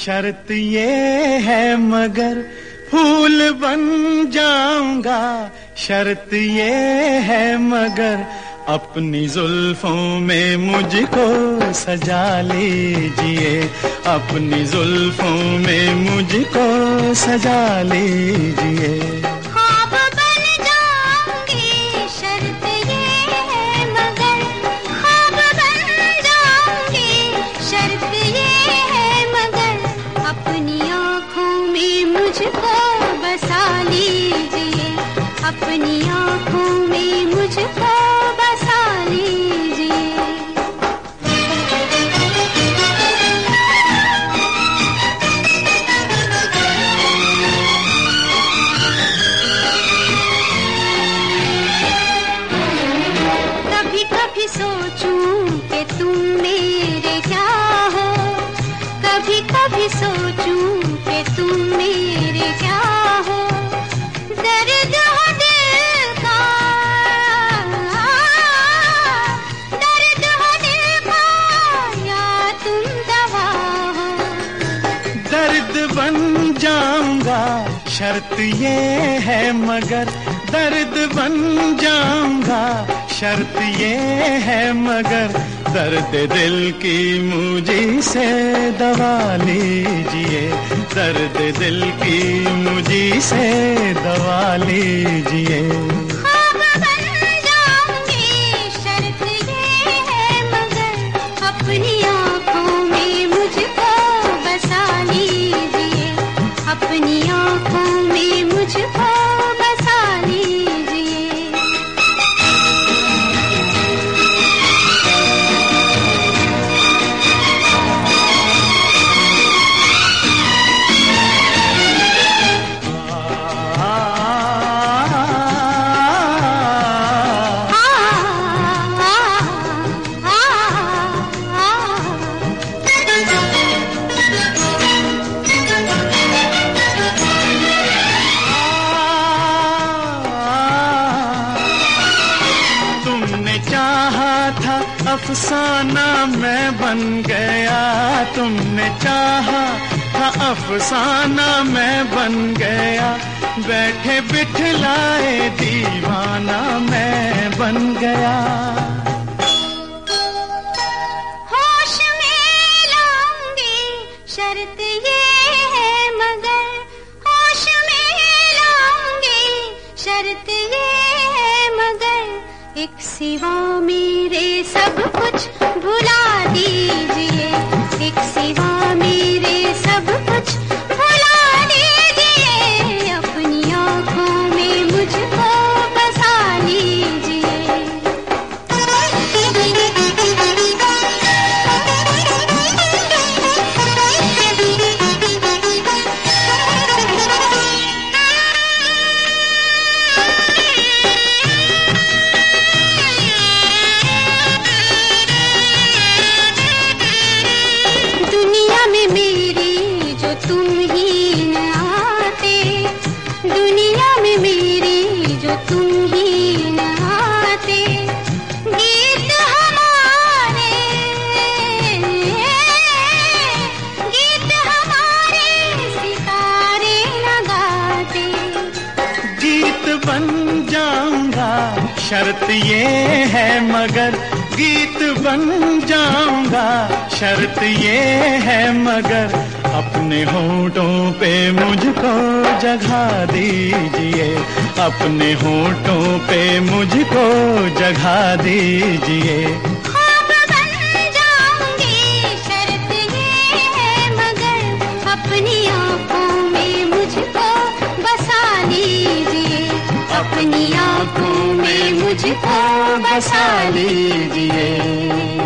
शर्त ये है मगर फूल बन जाऊंगा, शर्त ये है मगर अपनी जुल्फों में मुझको सजा लीजिए, अपनी जुल्फों में मुझको सजा लीजिए। ख्वाब बन जाऊंगी, शर्त ये है मगर, ख्वाब बन जाऊंगी, शर्त ये है मगर अपनी आँखों में मुझको बसा लीजिए, अपनी आँखों में मुझको बसा लीजिए। कभी कभी सोचूं कि तुम मेरे क्या हो, कभी कभी सोचूं कि तुम मेरे क्या हो, दर्द हो दिल का, दर्द हो दिल का या तुम दवा हो। दर्द बन जाऊंगा, शर्त ये है मगर दर्द बन जाऊंगा, शर्त ये है मगर दर्द दिल की मुझी से दवा लीजिए, दर्द दिल की मुझी से दवा लीजिए। ख्वाब बन जाऊंगी, शर्त ये है मगर अपनी आँखों में मुझको बसा लीजिए, अपनी आँखों में मुझको बसा लीजिए। अफसाना मैं बन गया, तुमने चाहा था अफसाना मैं बन गया, बैठे बिठलाए दीवाना मैं बन गया। होश में लाऊंगी, शर्त ये है मगर होश में लाऊंगी, शर्त ये है मगर एक सिवा मेरे सब कुछ भुला दीजिए, एक सिवा मेरे सब कुछ भुला दीजिए, अपनी आँखों में मुझको बसा लीजिए। दुनिया में मेरी जो तुम ही न आते, दुनिया में मेरी जो तुम ही न आते, गीत हमारे, गीत हमारे सितारे न गाते। गीत बन जाऊंगा, शर्त ये है मगर गीत बन जाऊंगा, शर्त ये है मगर अपने होठों पे मुझको जगह दीजिए, अपने होठों पे मुझको जगह दीजिए। ख्वाब बन जाऊंगी, शर्त ये है मगर अपनी आँखों में मुझको बसा लीजिए, अपनी आँखों में मुझको बसा लीजिए।